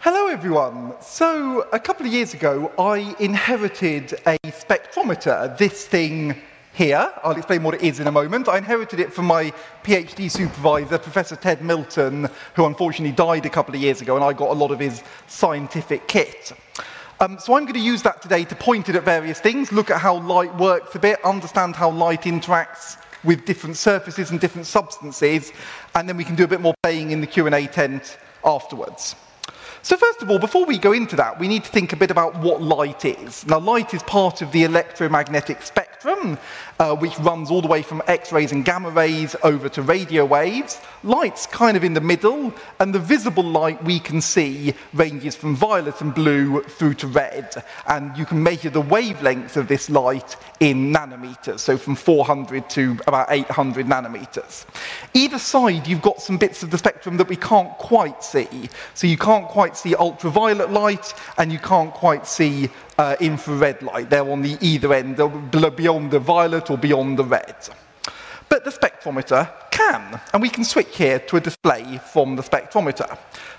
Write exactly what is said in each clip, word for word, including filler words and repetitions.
Hello everyone. So a couple of years ago I inherited a spectrometer, this thing here. I'll explain what it is in a moment. I inherited it from my PhD supervisor, Professor Ted Milton, who unfortunately died a couple of years ago, and I got a lot of his scientific kit. Um, so I'm going to use that today to point it at various things, look at how light works a bit, understand how light interacts with different surfaces and different substances, and then we can do a bit more playing in the Q and A tent afterwards. So first of all, before we go into that, we need to think a bit about what light is. Now, light is part of the electromagnetic spectrum, uh, which runs all the way from X-rays and gamma rays over to radio waves. Light's kind of in the middle, and the visible light we can see ranges from violet and blue through to red. And you can measure the wavelength of this light in nanometers, so from four hundred to about eight hundred nanometers. Either side, you've got some bits of the spectrum that we can't quite see. So you can't quite see ultraviolet light, and you can't quite see uh, infrared light. They're on the either end, they're beyond the violet or beyond the red. But the spectrometer can, and we can switch here to a display from the spectrometer.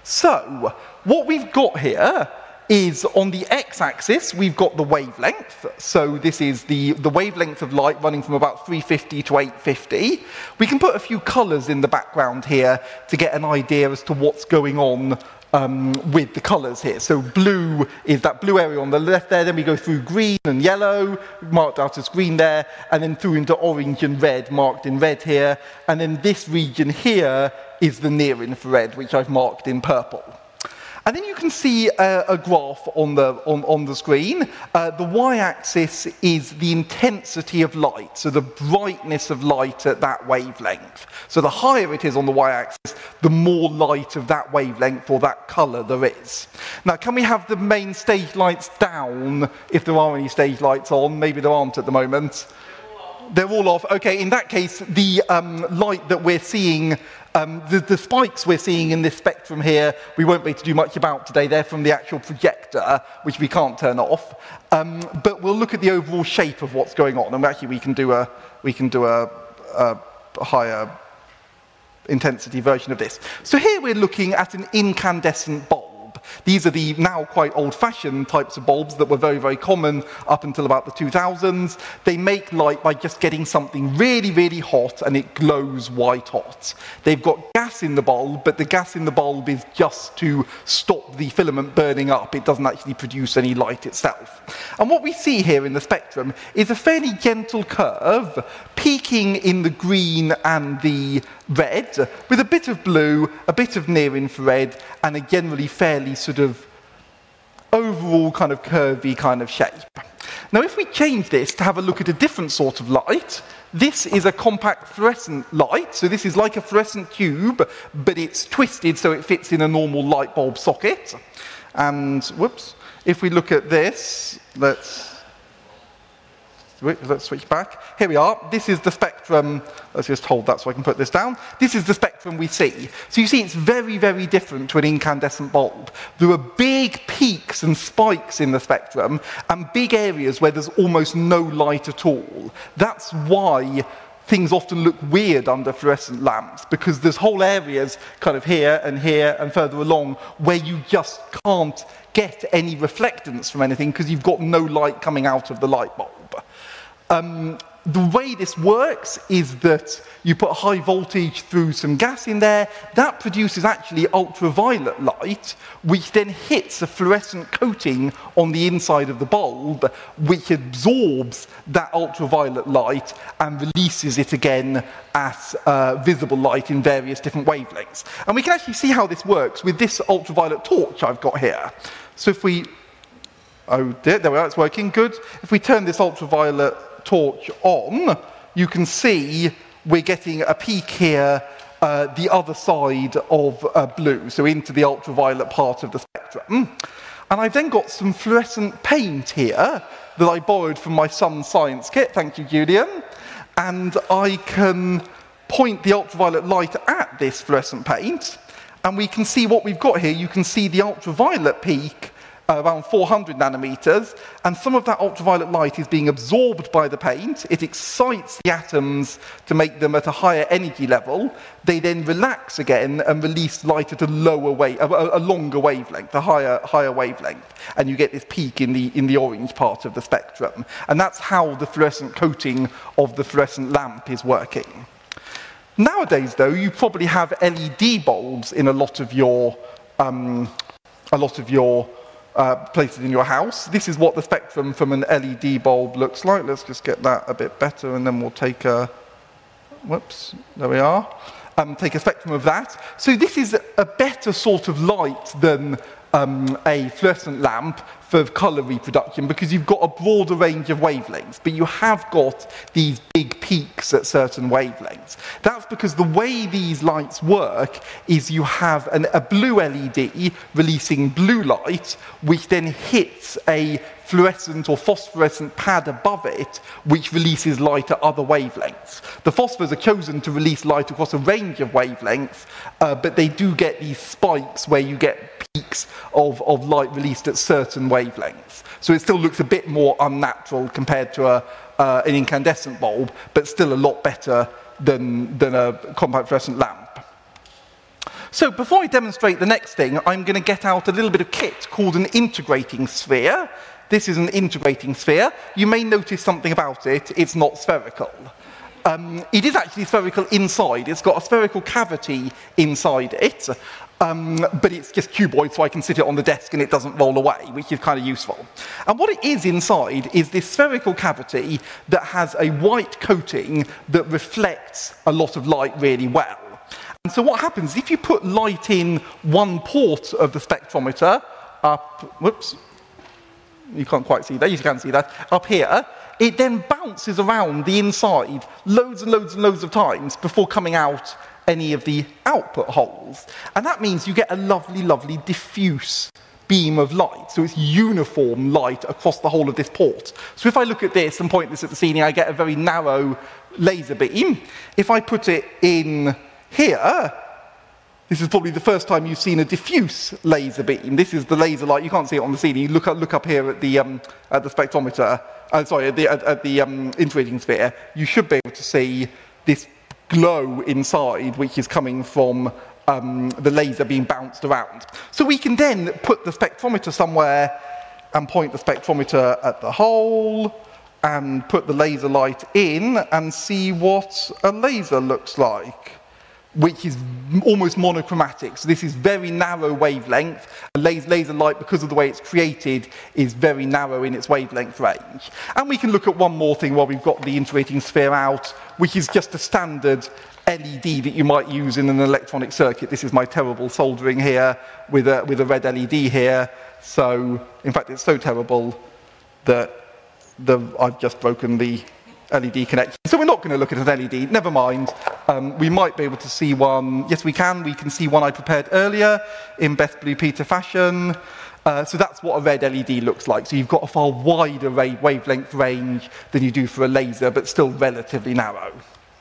So what we've got here is on the x-axis, we've got the wavelength. So this is the, the wavelength of light running from about three fifty to eight fifty. We can put a few colours in the background here to get an idea as to what's going on um, with the colours here. So blue is that blue area on the left there, then we go through green and yellow, marked out as green there, and then through into orange and red, marked in red here, and then this region here is the near infrared, which I've marked in purple. And then you can see a, a graph on the, on, on the screen. Uh, the y-axis is the intensity of light, so the brightness of light at that wavelength. So the higher it is on the y-axis, the more light of that wavelength or that colour there is. Now, can we have the main stage lights down if there are any stage lights on? Maybe there aren't at the moment. They're all off. Okay, in that case, the um, light that we're seeing, um, the, the spikes we're seeing in this spectrum here, we won't be able to do much about today. They're from the actual projector, which we can't turn off. Um, but we'll look at the overall shape of what's going on, and actually we can do a we can do a, a higher intensity version of this. So here we're looking at an incandescent bulb. These are the now quite old-fashioned types of bulbs that were very, very common up until about the two thousands. They make light by just getting something really, really hot, and it glows white hot. They've got gas in the bulb, but the gas in the bulb is just to stop the filament burning up. It doesn't actually produce any light itself. And what we see here in the spectrum is a fairly gentle curve, peaking in the green and the red, with a bit of blue, a bit of near infrared, and a generally fairly sort of overall kind of curvy kind of shape. Now, if we change this to have a look at a different sort of light, this is a compact fluorescent light. So this is like a fluorescent tube, but it's twisted so it fits in a normal light bulb socket. And, whoops, if we look at this, let's Let's switch back. Here we are. This is the spectrum. Let's just hold that so I can put this down. This is the spectrum we see. So you see it's very, very different to an incandescent bulb. There are big peaks and spikes in the spectrum and big areas where there's almost no light at all. That's why things often look weird under fluorescent lamps, because there's whole areas kind of here and here and further along where you just can't get any reflectance from anything because you've got no light coming out of the light bulb. Um, the way this works is that you put high voltage through some gas in there. That produces actually ultraviolet light, which then hits a fluorescent coating on the inside of the bulb, which absorbs that ultraviolet light and releases it again as uh, visible light in various different wavelengths. And we can actually see how this works with this ultraviolet torch I've got here. So if we... Oh dear, there we are, it's working, good. If we turn this ultraviolet torch on, you can see we're getting a peak here, uh, the other side of uh, blue, so into the ultraviolet part of the spectrum. And I've then got some fluorescent paint here that I borrowed from my son's science kit, thank you, Julian, and I can point the ultraviolet light at this fluorescent paint, and we can see what we've got here. You can see the ultraviolet peak uh, around four hundred nanometers, and some of that ultraviolet light is being absorbed by the paint. It excites the atoms to make them at a higher energy level. They then relax again and release light at a lower wave, a, a longer wavelength, a higher, higher wavelength, and you get this peak in the, in the orange part of the spectrum. And that's how the fluorescent coating of the fluorescent lamp is working. Nowadays, though, you probably have L E D bulbs in a lot of your, um, a lot of your uh, places in your house. This is what the spectrum from an L E D bulb looks like. Let's just get that a bit better, and then we'll take a, whoops, there we are. Um, take a spectrum of that. So this is a better sort of light than um, a fluorescent lamp for colour reproduction, because you've got a broader range of wavelengths, but you have got these big peaks at certain wavelengths. That's because the way these lights work is you have an, a blue L E D releasing blue light, which then hits a fluorescent or phosphorescent pad above it, which releases light at other wavelengths. The phosphors are chosen to release light across a range of wavelengths, uh, but they do get these spikes where you get peaks of, of light released at certain wavelengths. So it still looks a bit more unnatural compared to a, uh, an incandescent bulb, but still a lot better than, than a compact fluorescent lamp. So before I demonstrate the next thing, I'm going to get out a little bit of kit called an integrating sphere. This is an integrating sphere. You may notice something about it. It's not spherical. Um, it is actually spherical inside. It's got a spherical cavity inside it, um, but it's just cuboid, so I can sit it on the desk and it doesn't roll away, which is kind of useful. And what it is inside is this spherical cavity that has a white coating that reflects a lot of light really well. And so what happens, if you put light in one port of the spectrometer, up, whoops, you can't quite see that, you can see that, up here, it then bounces around the inside loads and loads and loads of times before coming out any of the output holes. And that means you get a lovely, lovely diffuse beam of light. So it's uniform light across the whole of this port. So if I look at this and point this at the ceiling, I get a very narrow laser beam. If I put it in here, this is probably the first time you've seen a diffuse laser beam. This is the laser light. You can't see it on the ceiling. You look up, look up here at the, um, at the spectrometer, uh, sorry, at the, at, at the um, integrating sphere. You should be able to see this glow inside, which is coming from um, the laser being bounced around. So we can then put the spectrometer somewhere and point the spectrometer at the hole and put the laser light in and see what a laser looks like, which is almost monochromatic. So this is very narrow wavelength. A laser light, because of the way it's created, is very narrow in its wavelength range. And we can look at one more thing while we've got the integrating sphere out, which is just a standard L E D that you might use in an electronic circuit. This is my terrible soldering here with a, with a red L E D here. So, in fact, it's so terrible that the, I've just broken the L E D connection. So we're not going to look at an L E D, never mind. Um, we might be able to see one, yes we can, we can see one I prepared earlier in Beth Blue Peter fashion. Uh, so that's what a red L E D looks like. So you've got a far wider wavelength range than you do for a laser, but still relatively narrow.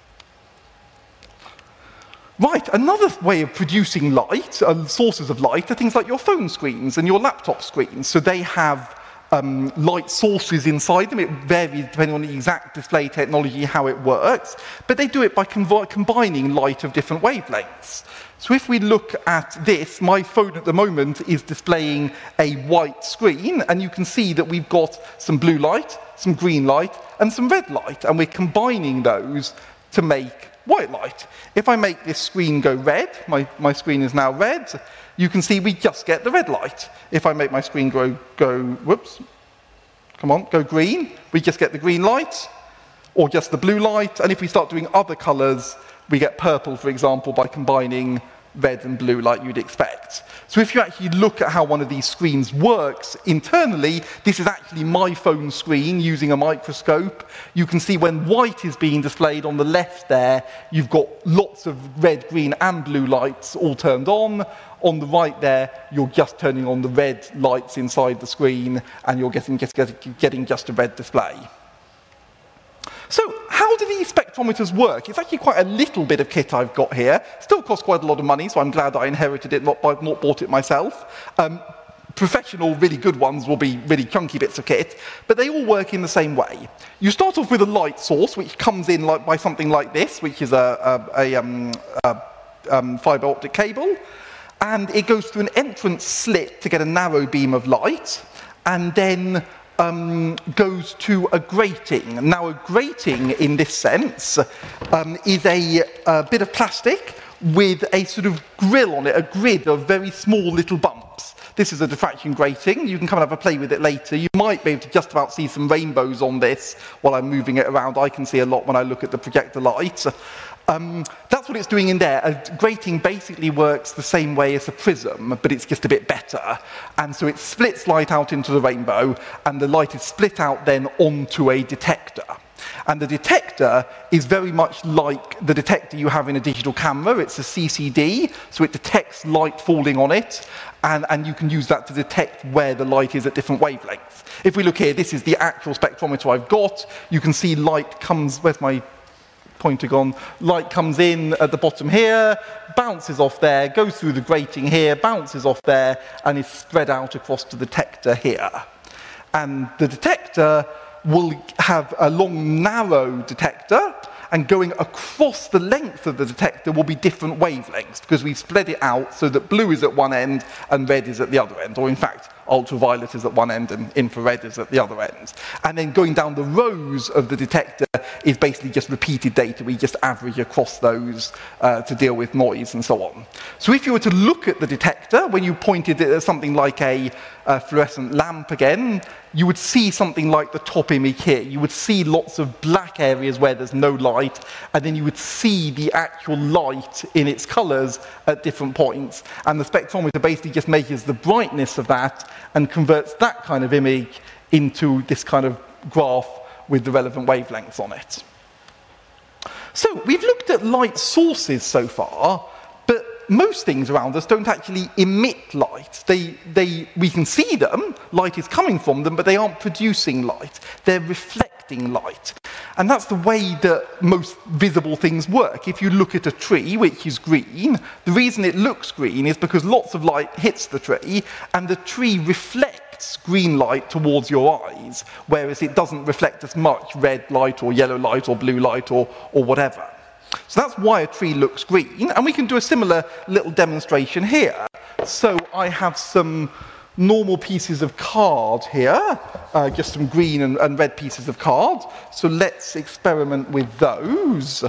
Right, another way of producing light, uh, sources of light, are things like your phone screens and your laptop screens. So they have Um, light sources inside them. It varies depending on the exact display technology, how it works, but they do it by combining light of different wavelengths. So if we look at this, my phone at the moment is displaying a white screen, and you can see that we've got some blue light, some green light, and some red light, and we're combining those to make white light. If I make this screen go red, my, my screen is now red, you can see we just get the red light. If I make my screen go, go, whoops, come on, go green, we just get the green light, or just the blue light, and if we start doing other colours, we get purple, for example, by combining red and blue like you'd expect. So if you actually look at how one of these screens works internally, this is actually my phone screen using a microscope. You can see when white is being displayed on the left there, you've got lots of red, green and blue lights all turned on. On the right there, you're just turning on the red lights inside the screen and you're getting, just getting just a red display. So how do these spectrometers work? It's actually quite a little bit of kit I've got here. Still costs quite a lot of money, so I'm glad I inherited it, not, not bought it myself. Um, professional, really good ones will be really chunky bits of kit, but they all work in the same way. You start off with a light source, which comes in like by something like this, which is a, a, a, um, a um, fiber optic cable, and it goes through an entrance slit to get a narrow beam of light, and then um, goes to a grating. Now, a grating, in this sense, um, is a, a bit of plastic with a sort of grill on it, a grid of very small little bumps. This is a diffraction grating. You can come and have a play with it later. You might be able to just about see some rainbows on this while I'm moving it around. I can see a lot when I look at the projector light. Um, that's what it's doing in there. A grating basically works the same way as a prism, but it's just a bit better. And so it splits light out into the rainbow, and the light is split out then onto a detector. And the detector is very much like the detector you have in a digital camera. It's a C C D, so it detects light falling on it, and, and you can use that to detect where the light is at different wavelengths. If we look here, this is the actual spectrometer I've got. You can see light comes, where's my pointer gone? Light comes in at the bottom here, bounces off there, goes through the grating here, bounces off there, and is spread out across the detector here. And the detector will have a long, narrow detector, and going across the length of the detector will be different wavelengths, because we've spread it out so that blue is at one end and red is at the other end, or in fact, ultraviolet is at one end and infrared is at the other end. And then going down the rows of the detector is basically just repeated data. We just average across those uh, to deal with noise and so on. So if you were to look at the detector, when you pointed it at something like a, a fluorescent lamp again, you would see something like the top image here. You would see lots of black areas where there's no light, and then you would see the actual light in its colors at different points. And the spectrometer basically just measures the brightness of that and converts that kind of image into this kind of graph with the relevant wavelengths on it. So we've looked at light sources so far, but most things around us don't actually emit light. They, they, we can see them, light is coming from them, but they aren't producing light. They're reflecting light. And that's the way that most visible things work. If you look at a tree, which is green, the reason it looks green is because lots of light hits the tree, and the tree reflects green light towards your eyes, whereas it doesn't reflect as much red light or yellow light or blue light or, or whatever. So that's why a tree looks green, and we can do a similar little demonstration here. So I have some normal pieces of card here, uh, just some green and, and red pieces of card. So let's experiment with those.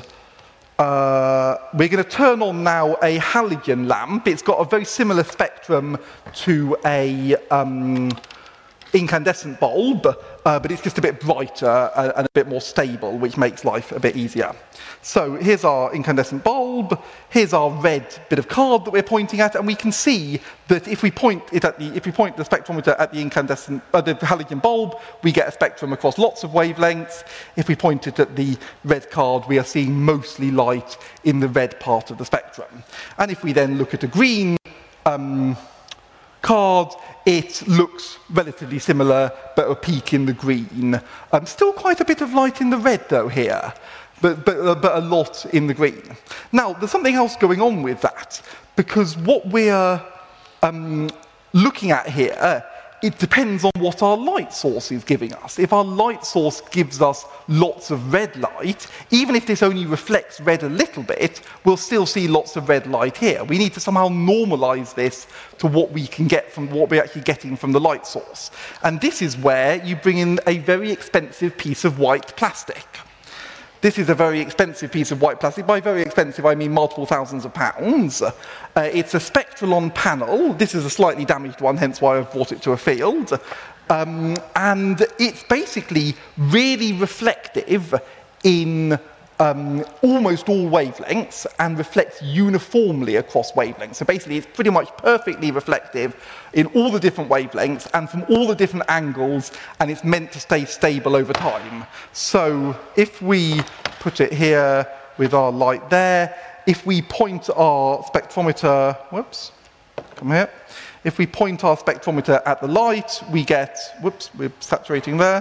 Uh, we're going to turn on now a halogen lamp. It's got a very similar spectrum to a um, incandescent bulb, uh, but it's just a bit brighter and, and a bit more stable, which makes life a bit easier. So here's our incandescent bulb, here's our red bit of card that we're pointing at, and we can see that if we point it at the, if we point the spectrometer at the incandescent, uh, the halogen bulb, we get a spectrum across lots of wavelengths. If we point it at the red card, we are seeing mostly light in the red part of the spectrum. And if we then look at a green um, card, it looks relatively similar, but a peak in the green. Um, still quite a bit of light in the red, though, here. But, but, uh, but a lot in the green. Now, there's something else going on with that, because what we're um, looking at here, it depends on what our light source is giving us. If our light source gives us lots of red light, even if this only reflects red a little bit, we'll still see lots of red light here. We need to somehow normalize this to what we can get from what we're actually getting from the light source. And this is where you bring in a very expensive piece of white plastic. This is a very expensive piece of white plastic. By very expensive, I mean multiple thousands of pounds. Uh, it's a Spectralon panel. This is a slightly damaged one, hence why I've brought it to a field. Um, and it's basically really reflective in um, almost all wavelengths and reflects uniformly across wavelengths. So basically, it's pretty much perfectly reflective in all the different wavelengths and from all the different angles, and it's meant to stay stable over time. So if we put it here with our light there, if we point our spectrometer, whoops, come here. If we point our spectrometer at the light, we get, whoops, we're saturating there.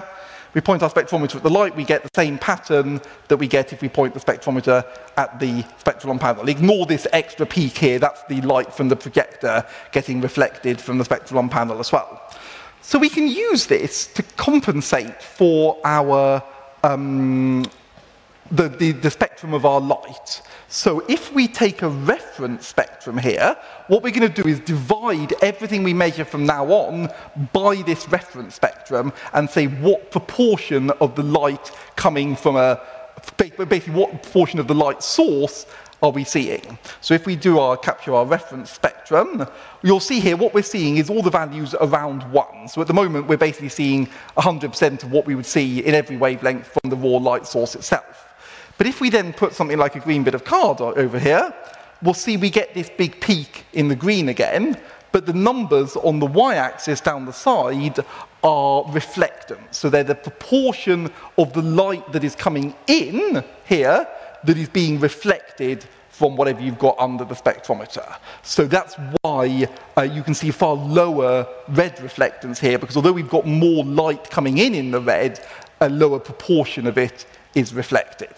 we point our spectrometer at the light, we get the same pattern that we get if we point the spectrometer at the spectral panel. Ignore this extra peak here, that's the light from the projector getting reflected from the spectral panel as well. So we can use this to compensate for our um, the, the, the spectrum of our light. So if we take a reference spectrum here, what we're going to do is divide everything we measure from now on by this reference spectrum and say what proportion of the light coming from a, basically what proportion of the light source are we seeing. So if we do our capture our reference spectrum, you'll see here what we're seeing is all the values around one. So at the moment we're basically seeing one hundred percent of what we would see in every wavelength from the raw light source itself. But if we then put something like a green bit of card over here, we'll see we get this big peak in the green again, but the numbers on the y-axis down the side are reflectance. So they're the proportion of the light that is coming in here that is being reflected from whatever you've got under the spectrometer. So that's why uh, you can see far lower red reflectance here, because although we've got more light coming in in the red, a lower proportion of it is reflected.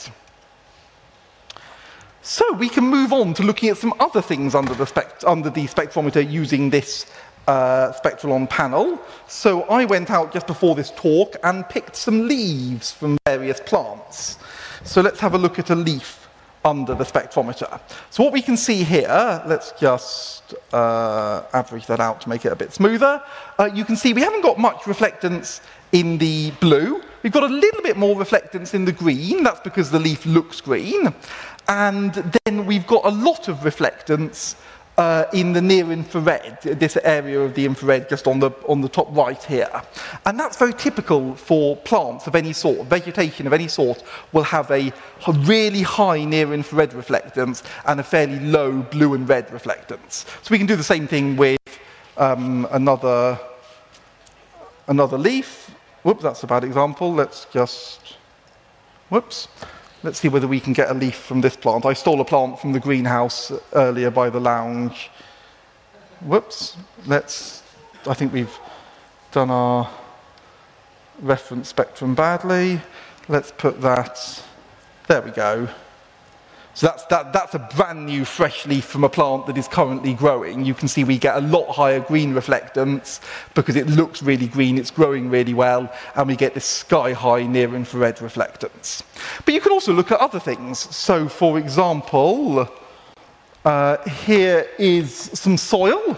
So we can move on to looking at some other things under the, spect under the spectrometer using this uh, Spectralon panel. So I went out just before this talk and picked some leaves from various plants. So let's have a look at a leaf under the spectrometer. So what we can see here, let's just uh, average that out to make it a bit smoother. Uh, you can see we haven't got much reflectance in the blue. We've got a little bit more reflectance in the green. That's because the leaf looks green. And then we've got a lot of reflectance uh, in the near infrared, this area of the infrared just on the, on the top right here. And that's very typical for plants of any sort. Vegetation of any sort will have a really high near infrared reflectance and a fairly low blue and red reflectance. So we can do the same thing with um, another, another leaf. Whoops, that's a bad example. Let's just, whoops. Let's see whether we can get a leaf from this plant. I stole a plant from the greenhouse earlier by the lounge. Whoops. Let's, I think we've done our reference spectrum badly. Let's put that, there we go. So that's, that, that's a brand new fresh leaf from a plant that is currently growing. You can see we get a lot higher green reflectance because it looks really green, it's growing really well, and we get this sky-high near-infrared reflectance. But you can also look at other things. So, for example, uh, here is some soil.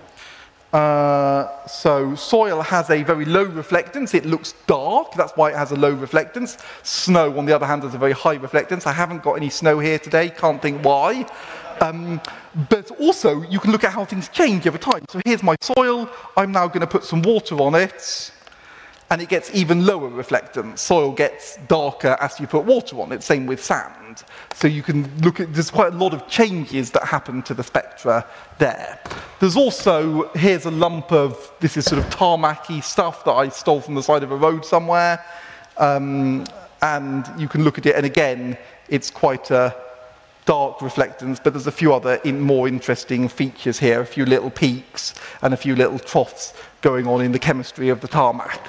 Uh, so soil has a very low reflectance, it looks dark, that's why it has a low reflectance. Snow, on the other hand, has a very high reflectance. I haven't got any snow here today, can't think why. Um, but also, you can look at how things change over time. So here's my soil, I'm now going to put some water on it, and it gets even lower reflectance. Soil gets darker as you put water on it, same with sand. So you can look at, there's quite a lot of changes that happen to the spectra there. There's also, here's a lump of, this is sort of tarmac-y stuff that I stole from the side of a road somewhere. Um, and you can look at it, and again, it's quite a dark reflectance, but there's a few other in more interesting features here, a few little peaks and a few little troughs going on in the chemistry of the tarmac.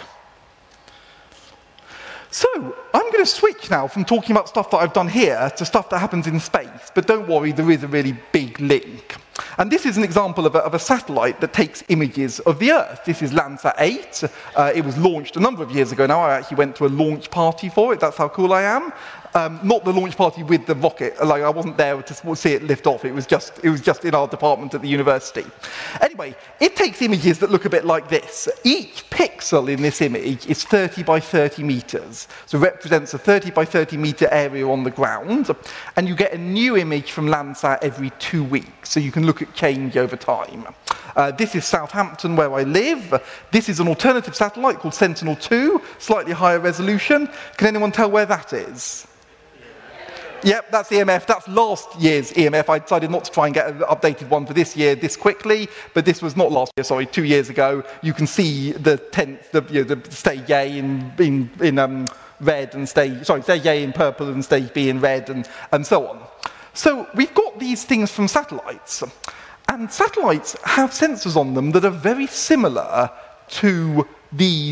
So, I'm going to switch now from talking about stuff that I've done here to stuff that happens in space, but don't worry, there is a really big link. And this is an example of a, of a satellite that takes images of the Earth. This is Landsat eight. Uh, it was launched a number of years ago now. I actually went to a launch party for it. That's how cool I am. Um, not the launch party with the rocket. Like, I wasn't there to see it lift off. It was just, it was just in our department at the university. Anyway, it takes images that look a bit like this. Each pixel in this image is thirty by thirty meters. So it represents a thirty by thirty meter area on the ground. And you get a new image from Landsat every two weeks. So you can look at change over time. Uh, this is Southampton, where I live. This is an alternative satellite called Sentinel two, slightly higher resolution. Can anyone tell where that is? Yep, that's E M F. That's last year's E M F. I decided not to try and get an updated one for this year this quickly, but this was not last year, sorry, two years ago. You can see the tenth, the, you know, the stage A in, in, in um, red and stage, sorry, stage A in purple and stage B in red and, and so on. So we've got these things from satellites, and satellites have sensors on them that are very similar to these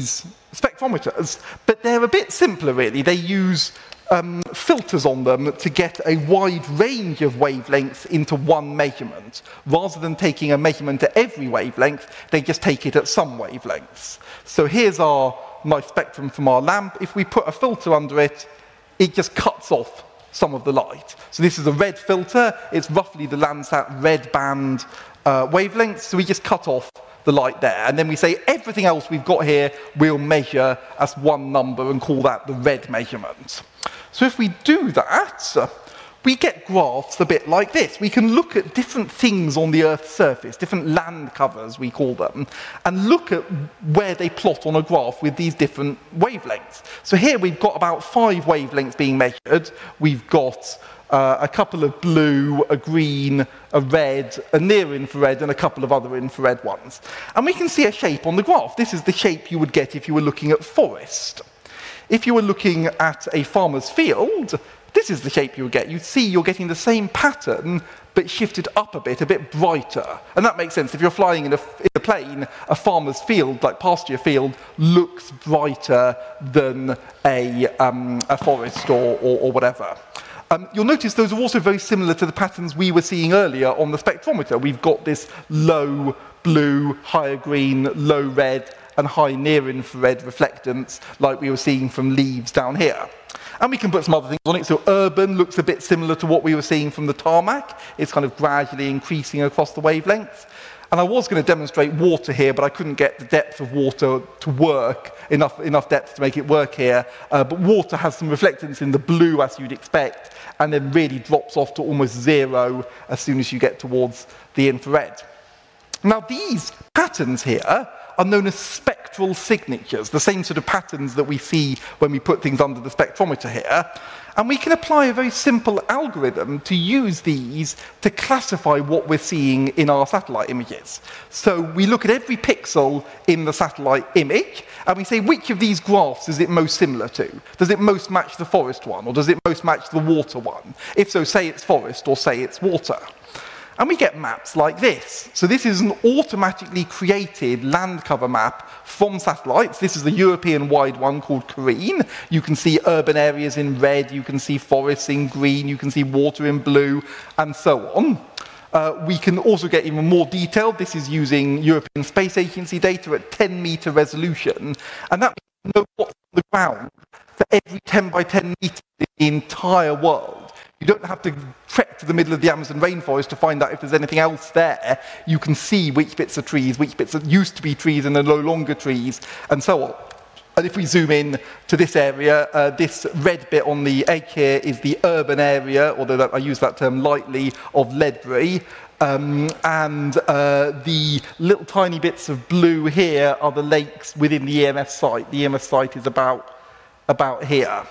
spectrometers, but they're a bit simpler really. They use um, filters on them to get a wide range of wavelengths into one measurement. Rather than taking a measurement at every wavelength, they just take it at some wavelengths. So here's our nice spectrum from our lamp. If we put a filter under it, it just cuts off some of the light. So this is a red filter. It's roughly the Landsat red band uh, wavelength, so we just cut off the light there. And then we say everything else we've got here we'll measure as one number and call that the red measurement. So if we do that, we get graphs a bit like this. We can look at different things on the Earth's surface, different land covers we call them, and look at where they plot on a graph with these different wavelengths. So here we've got about five wavelengths being measured. We've got uh, a couple of blue, a green, a red, a near infrared, and a couple of other infrared ones. And we can see a shape on the graph. This is the shape you would get if you were looking at forest. If you were looking at a farmer's field, this is the shape you would get. You'd see you're getting the same pattern, but shifted up a bit, a bit brighter. And that makes sense. If you're flying in a, in a plane, a farmer's field, like pasture field, looks brighter than a, um, a forest or, or, or whatever. Um, you'll notice those are also very similar to the patterns we were seeing earlier on the spectrometer. We've got this low blue, higher green, low red, and high near-infrared reflectance like we were seeing from leaves down here. And we can put some other things on it. So urban looks a bit similar to what we were seeing from the tarmac. It's kind of gradually increasing across the wavelengths. And I was going to demonstrate water here, but I couldn't get the depth of water to work, enough, enough depth to make it work here. Uh, but water has some reflectance in the blue, as you'd expect, and then really drops off to almost zero as soon as you get towards the infrared. Now, these patterns here are known as spectral signatures, the same sort of patterns that we see when we put things under the spectrometer here. And we can apply a very simple algorithm to use these to classify what we're seeing in our satellite images. So we look at every pixel in the satellite image, and we say, which of these graphs is it most similar to? Does it most match the forest one, or does it most match the water one? If so, say it's forest, or say it's water. And we get maps like this. So this is an automatically created land cover map from satellites. This is a European-wide one called Careen. You can see urban areas in red, you can see forests in green, you can see water in blue, and so on. Uh, we can also get even more detailed. This is using European Space Agency data at ten meter resolution. And that means you know what's on the ground for every ten by ten meters in the entire world. You don't have to trek to the middle of the Amazon rainforest to find out if there's anything else there. You can see which bits are trees, which bits used to be trees and are no longer trees, and so on. And if we zoom in to this area, uh, this red bit on the edge here is the urban area, although that, I use that term lightly, of Ledbury. Um, and uh, the little tiny bits of blue here are the lakes within the E M F site. The E M F site is about, about here.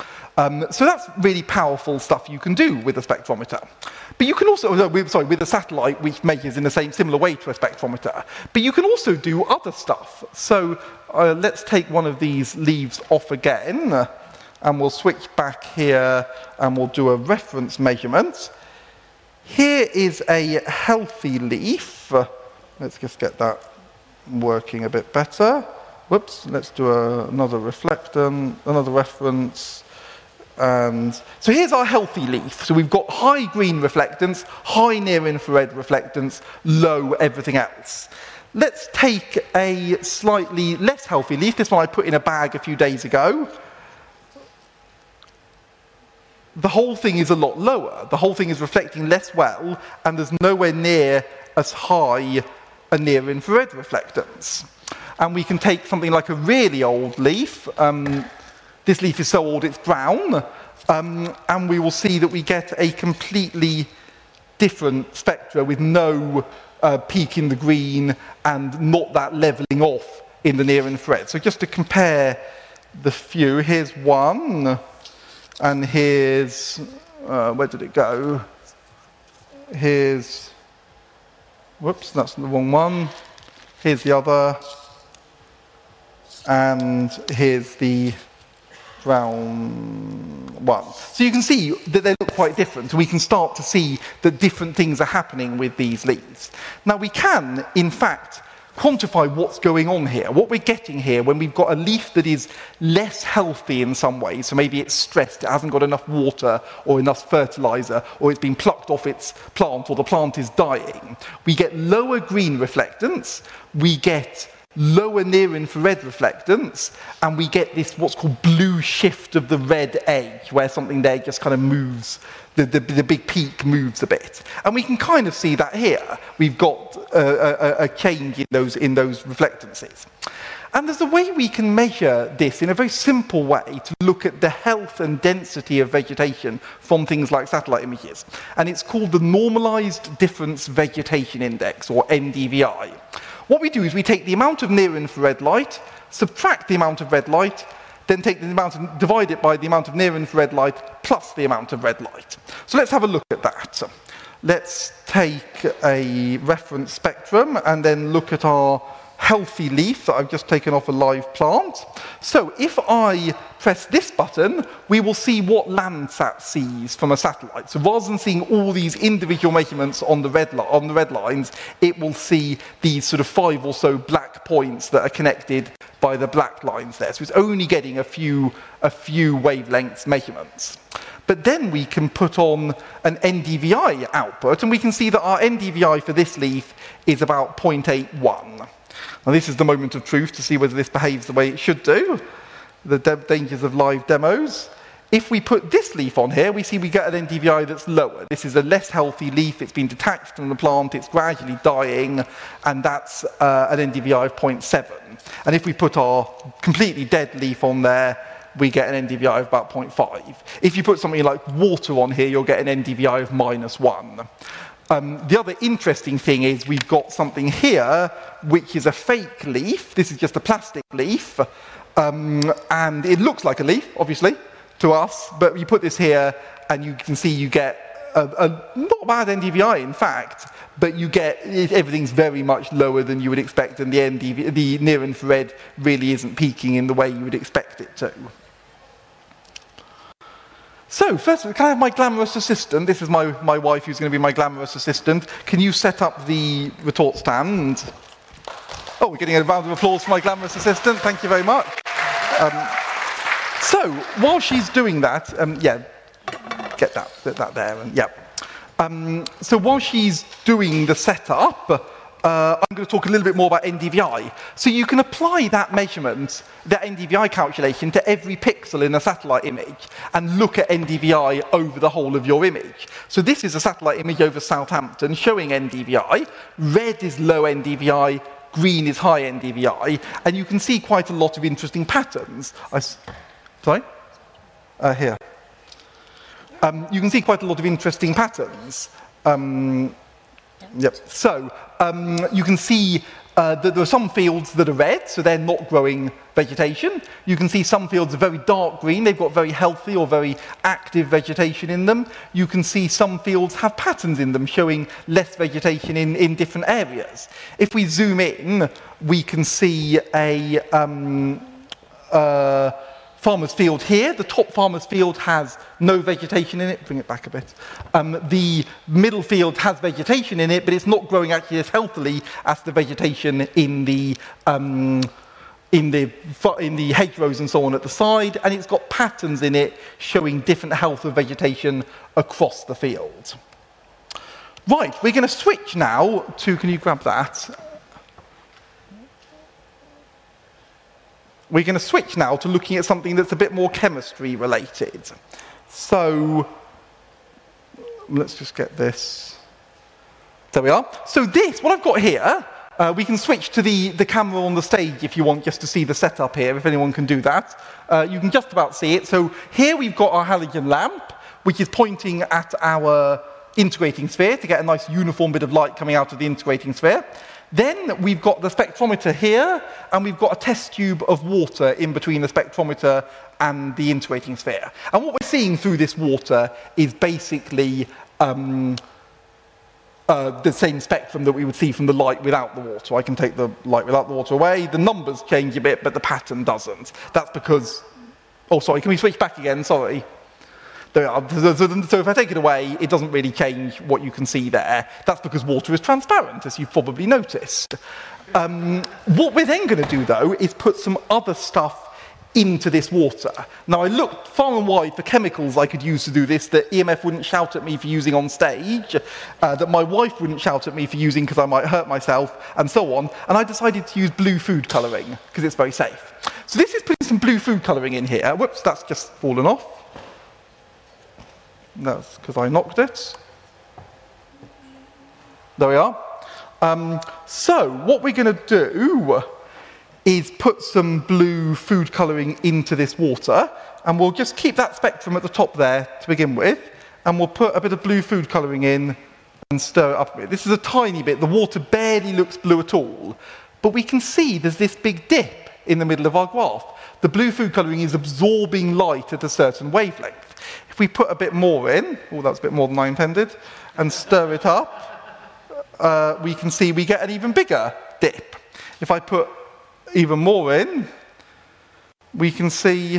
Um, so that's really powerful stuff you can do with a spectrometer. But you can also, no, sorry, with a satellite which measures in the same similar way to a spectrometer. But you can also do other stuff. So uh, let's take one of these leaves off again, and we'll switch back here, and we'll do a reference measurement. Here is a healthy leaf. Let's just get that working a bit better. Whoops, let's do a, another reflectant, another reference. And so here's our healthy leaf. So we've got high green reflectance, high near-infrared reflectance, low everything else. Let's take a slightly less healthy leaf. This one I put in a bag a few days ago. The whole thing is a lot lower. The whole thing is reflecting less well, and there's nowhere near as high a near-infrared reflectance. And we can take something like a really old leaf. Um, This leaf is so old it's brown, um, and we will see that we get a completely different spectra with no uh, peak in the green and not that levelling off in the near-infrared. So just to compare the few, here's one, and here's, uh, where did it go? Here's, whoops, that's the wrong one. Here's the other, and here's the brown one. So you can see that they look quite different, and we can start to see that different things are happening with these leaves. Now we can, in fact, quantify what's going on here. What we're getting here when we've got a leaf that is less healthy in some ways, so maybe it's stressed, it hasn't got enough water or enough fertilizer, or it's been plucked off its plant, or the plant is dying. We get lower green reflectance, we get lower near-infrared reflectance, and we get this what's called blue shift of the red edge, where something there just kind of moves, the, the, the big peak moves a bit. And we can kind of see that here. We've got a, a, a change in those, in those reflectances. And there's a way we can measure this in a very simple way to look at the health and density of vegetation from things like satellite images. And it's called the Normalized Difference Vegetation Index, or N D V I. What we do is we take the amount of near-infrared light, subtract the amount of red light, then take the amount of, divide it by the amount of near-infrared light plus the amount of red light. So let's have a look at that. Let's take a reference spectrum and then look at our healthy leaf that I've just taken off a live plant. So if I press this button, we will see what Landsat sees from a satellite. So rather than seeing all these individual measurements on the red, li on the red lines, it will see these sort of five or so black points that are connected by the black lines there. So it's only getting a few, a few wavelengths measurements. But then we can put on an N D V I output, and we can see that our N D V I for this leaf is about zero point eight one. Now this is the moment of truth to see whether this behaves the way it should do, the dangers of live demos. If we put this leaf on here, we see we get an N D V I that's lower. This is a less healthy leaf, it's been detached from the plant, it's gradually dying, and that's uh, an N D V I of zero point seven. And if we put our completely dead leaf on there, we get an N D V I of about zero point five. If you put something like water on here, you'll get an N D V I of minus one. Um, the other interesting thing is we've got something here which is a fake leaf. This is just a plastic leaf, um, and it looks like a leaf, obviously, to us, but you put this here and you can see you get a, a not bad N D V I, in fact, but you get, everything's very much lower than you would expect, and the, N D V, the near-infrared really isn't peaking in the way you would expect it to. So, first, can I have my glamorous assistant? This is my, my wife who's going to be my glamorous assistant. Can you set up the retort stand? Oh, we're getting a round of applause for my glamorous assistant. Thank you very much. Um, so, while she's doing that, um, yeah, get that, get that there, and yeah. Um, so while she's doing the setup, Uh, I'm going to talk a little bit more about N D V I. So you can apply that measurement, that N D V I calculation, to every pixel in a satellite image and look at N D V I over the whole of your image. So this is a satellite image over Southampton showing N D V I. Red is low N D V I, green is high N D V I, and you can see quite a lot of interesting patterns. I s sorry? Uh, here. Um, you can see quite a lot of interesting patterns. Um, Yep. So um, you can see uh, that there are some fields that are red, so they're not growing vegetation. You can see some fields are very dark green, they've got very healthy or very active vegetation in them. You can see some fields have patterns in them showing less vegetation in, in different areas. If we zoom in, we can see a um, uh, farmer's field here. The top farmer's field has no vegetation in it. Bring it back a bit. Um, the middle field has vegetation in it, but it's not growing actually as healthily as the vegetation in the um, in the in the hedgerows and so on at the side. And it's got patterns in it showing different health of vegetation across the field. Right, we're going to switch now to. Can you grab that? We're going to switch now to looking at something that's a bit more chemistry related. So, let's just get this. There we are. So this, what I've got here, uh, we can switch to the, the camera on the stage if you want just to see the setup here, if anyone can do that. Uh, you can just about see it. So here we've got our halogen lamp, which is pointing at our integrating sphere to get a nice uniform bit of light coming out of the integrating sphere. Then we've got the spectrometer here, and we've got a test tube of water in between the spectrometer and the integrating sphere. And what we're seeing through this water is basically um, uh, the same spectrum that we would see from the light without the water. I can take the light without the water away. The numbers change a bit, but the pattern doesn't. That's because... Oh, sorry, can we switch back again? Sorry. There are. So if I take it away, it doesn't really change what you can see there. That's because water is transparent, as you've probably noticed. Um, what we're then going to do, though, is put some other stuff into this water. Now, I looked far and wide for chemicals I could use to do this that E M F wouldn't shout at me for using on stage, uh, that my wife wouldn't shout at me for using because I might hurt myself, and so on. And I decided to use blue food colouring because it's very safe. So this is putting some blue food colouring in here. Whoops, that's just fallen off. That's because I knocked it. There we are. Um, so what we're going to do is put some blue food colouring into this water, and we'll just keep that spectrum at the top there to begin with, and we'll put a bit of blue food colouring in and stir it up a bit. This is a tiny bit. The water barely looks blue at all, but we can see there's this big dip in the middle of our graph. The blue food colouring is absorbing light at a certain wavelength. If we put a bit more in, oh, that's a bit more than I intended, and stir it up, uh, we can see we get an even bigger dip. If I put even more in, we can see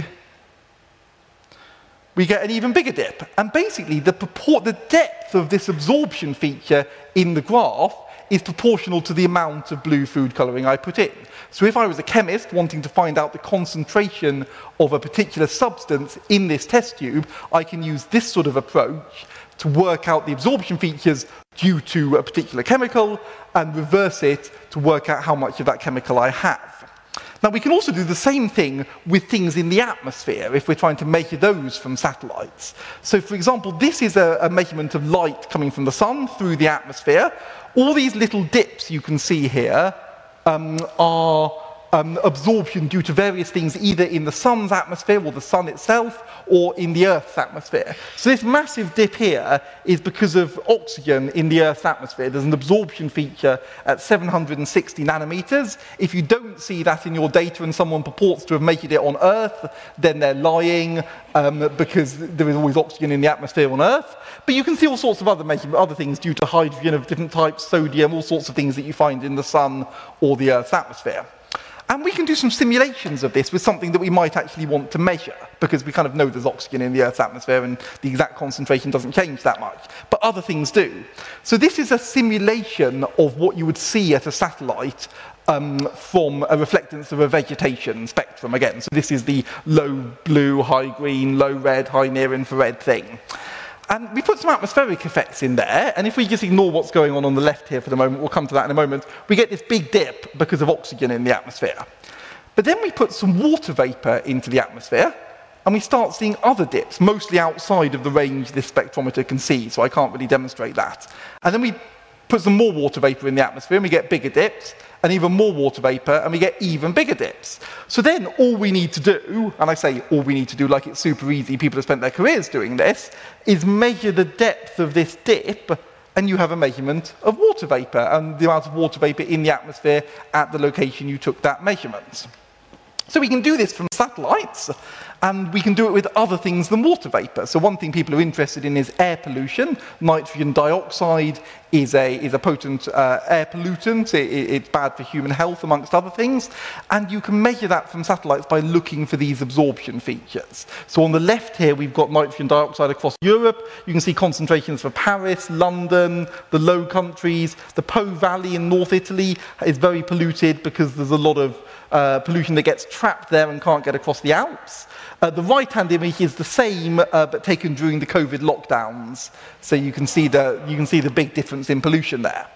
we get an even bigger dip. And basically, the, purport, the depth of this absorption feature in the graph is proportional to the amount of blue food colouring I put in. So if I was a chemist wanting to find out the concentration of a particular substance in this test tube, I can use this sort of approach to work out the absorption features due to a particular chemical and reverse it to work out how much of that chemical I have. Now, we can also do the same thing with things in the atmosphere if we're trying to measure those from satellites. So, for example, this is a, a measurement of light coming from the sun through the atmosphere. All these little dips you can see here um, are um, absorption due to various things either in the sun's atmosphere or the sun itself or in the Earth's atmosphere. So this massive dip here is because of oxygen in the Earth's atmosphere. There's an absorption feature at seven hundred sixty nanometers. If you don't see that in your data and someone purports to have measured it on Earth, then they're lying um, because there is always oxygen in the atmosphere on Earth. But you can see all sorts of other, other things due to hydrogen of different types, sodium, all sorts of things that you find in the sun or the Earth's atmosphere. And we can do some simulations of this with something that we might actually want to measure, because we kind of know there's oxygen in the Earth's atmosphere and the exact concentration doesn't change that much, but other things do. So this is a simulation of what you would see at a satellite um, from a reflectance of a vegetation spectrum again. So this is the low blue, high green, low red, high near infrared thing. And we put some atmospheric effects in there, and if we just ignore what's going on on the left here for the moment, we'll come to that in a moment, we get this big dip because of oxygen in the atmosphere. But then we put some water vapour into the atmosphere, and we start seeing other dips, mostly outside of the range this spectrometer can see, so I can't really demonstrate that. And then we put some more water vapour in the atmosphere, and we get bigger dips, and even more water vapour, and we get even bigger dips. So then all we need to do, and I say all we need to do like it's super easy, people have spent their careers doing this, is measure the depth of this dip, and you have a measurement of water vapour, and the amount of water vapour in the atmosphere at the location you took that measurement. So we can do this from satellites, and we can do it with other things than water vapour. So one thing people are interested in is air pollution. Nitrogen dioxide is a, is a potent uh, air pollutant. It, it's bad for human health, amongst other things. And you can measure that from satellites by looking for these absorption features. So on the left here, we've got nitrogen dioxide across Europe. You can see concentrations for Paris, London, the Low Countries. The Po Valley in North Italy is very polluted because there's a lot of uh, pollution that gets trapped there and can't get across the Alps. Uh, the right-hand image is the same, uh, but taken during the COVID lockdowns. So you can see the, you can see the big difference in pollution there.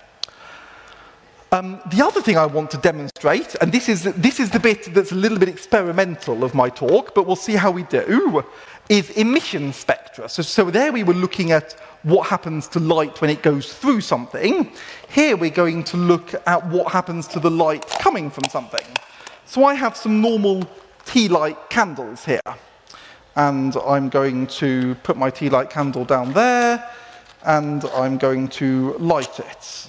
Um, the other thing I want to demonstrate, and this is, this is the bit that's a little bit experimental of my talk, but we'll see how we do, is emission spectra. So, so there we were looking at what happens to light when it goes through something. Here we're going to look at what happens to the light coming from something. So I have some normal tea light candles here, and I'm going to put my tea light candle down there, and I'm going to light it.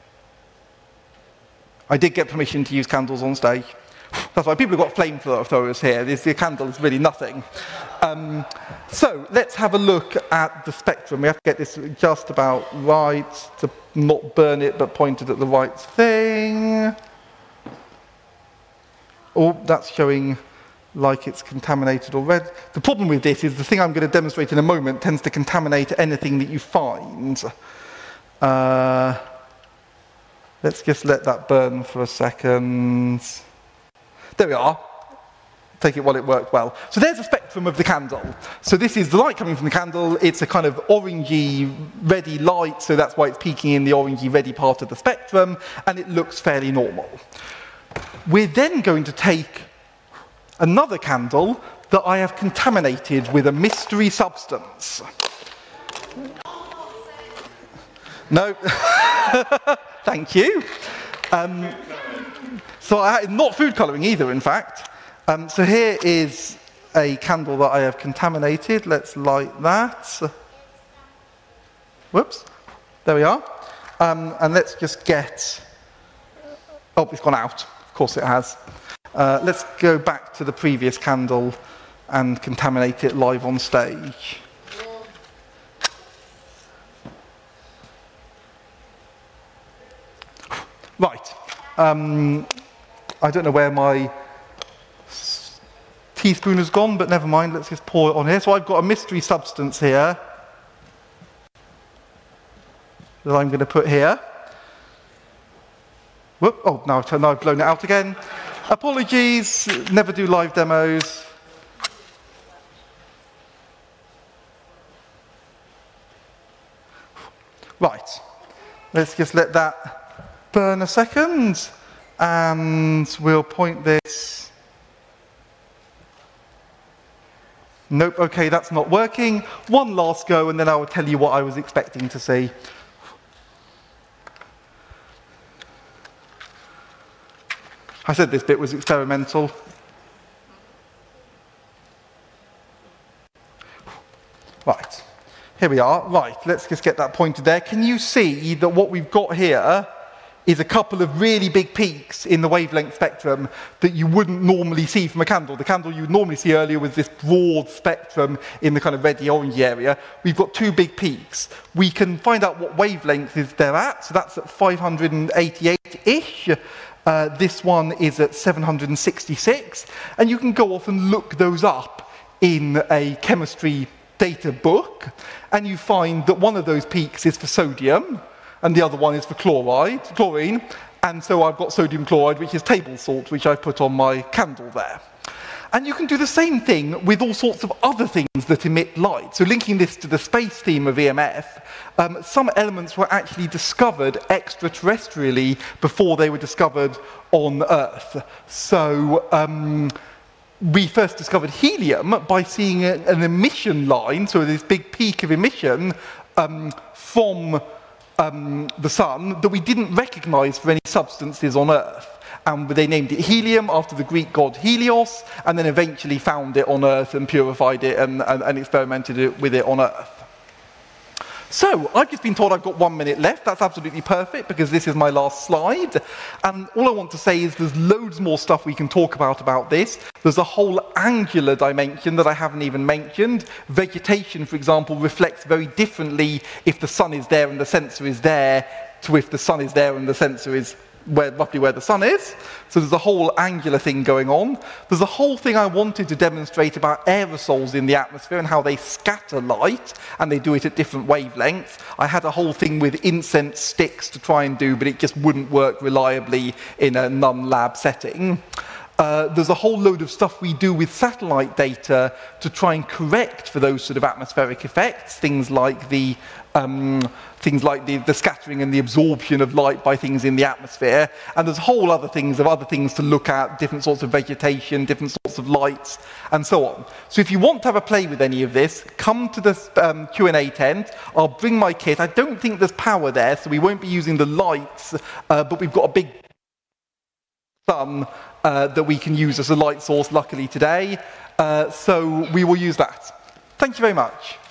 I did get permission to use candles on stage. That's why people have got flamethrowers here. This the candle is really nothing. Um, so let's have a look at the spectrum. We have to get this just about right to not burn it, but point it at the right thing. Oh, that's showing like it's contaminated already. The problem with this is the thing I'm going to demonstrate in a moment tends to contaminate anything that you find. Uh, let's just let that burn for a second. There we are. Take it while it worked well. So there's a spectrum of the candle. So this is the light coming from the candle. It's a kind of orangey, reddy light, so that's why it's peaking in the orangey, reddy part of the spectrum, and it looks fairly normal. We're then going to take another candle that I have contaminated with a mystery substance. No. Thank you. Um, so I, not food colouring either, in fact. Um, so here is a candle that I have contaminated. Let's light that. Whoops. There we are. Um, and let's just get... Oh, it's gone out. Of course it has. Uh, let's go back to the previous candle and contaminate it live on stage. Right. Um, I don't know where my teaspoon has gone, but never mind, let's just pour it on here. So I've got a mystery substance here that I'm going to put here. Whoop, oh, now, now I've blown it out again. Apologies, never do live demos. Right, let's just let that burn a second, and we'll point this. Nope, okay, that's not working. One last go, and then I will tell you what I was expecting to see. I said this bit was experimental. Right, here we are. Right, let's just get that pointed there. Can you see that what we've got here is a couple of really big peaks in the wavelength spectrum that you wouldn't normally see from a candle. The candle you would normally see earlier was this broad spectrum in the kind of reddy orange area. We've got two big peaks. We can find out what wavelength is they're at, so that's at five hundred eighty-eight-ish. Uh, this one is at seven hundred sixty-six, and you can go off and look those up in a chemistry data book, and you find that one of those peaks is for sodium, and the other one is for chloride, chlorine, and so I've got sodium chloride, which is table salt, which I've put on my candle there. And you can do the same thing with all sorts of other things that emit light. So linking this to the space theme of E M F, um, some elements were actually discovered extraterrestrially before they were discovered on Earth. So um, we first discovered helium by seeing a, an emission line, so this big peak of emission um, from Um, the sun that we didn't recognize for any substances on Earth. And they named it helium after the Greek god Helios, and then eventually found it on Earth and purified it and, and, and experimented it, with it on Earth. So, I've just been told I've got one minute left. That's absolutely perfect because this is my last slide. And all I want to say is there's loads more stuff we can talk about about this. There's a whole angular dimension that I haven't even mentioned. Vegetation, for example, reflects very differently if the sun is there and the sensor is there to if the sun is there and the sensor is where, roughly where the sun is. So there's a whole angular thing going on. There's a whole thing I wanted to demonstrate about aerosols in the atmosphere and how they scatter light, and they do it at different wavelengths. I had a whole thing with incense sticks to try and do, but it just wouldn't work reliably in a non-lab setting. Uh, there's a whole load of stuff we do with satellite data to try and correct for those sort of atmospheric effects, things like the um, things like the, the scattering and the absorption of light by things in the atmosphere. And there's whole other things of other things to look at, different sorts of vegetation, different sorts of lights, and so on. So if you want to have a play with any of this, come to the um, Q and A tent. I'll bring my kit. I don't think there's power there, so we won't be using the lights, uh, but we've got a big sun uh, that we can use as a light source, luckily today. Uh, so we will use that. Thank you very much.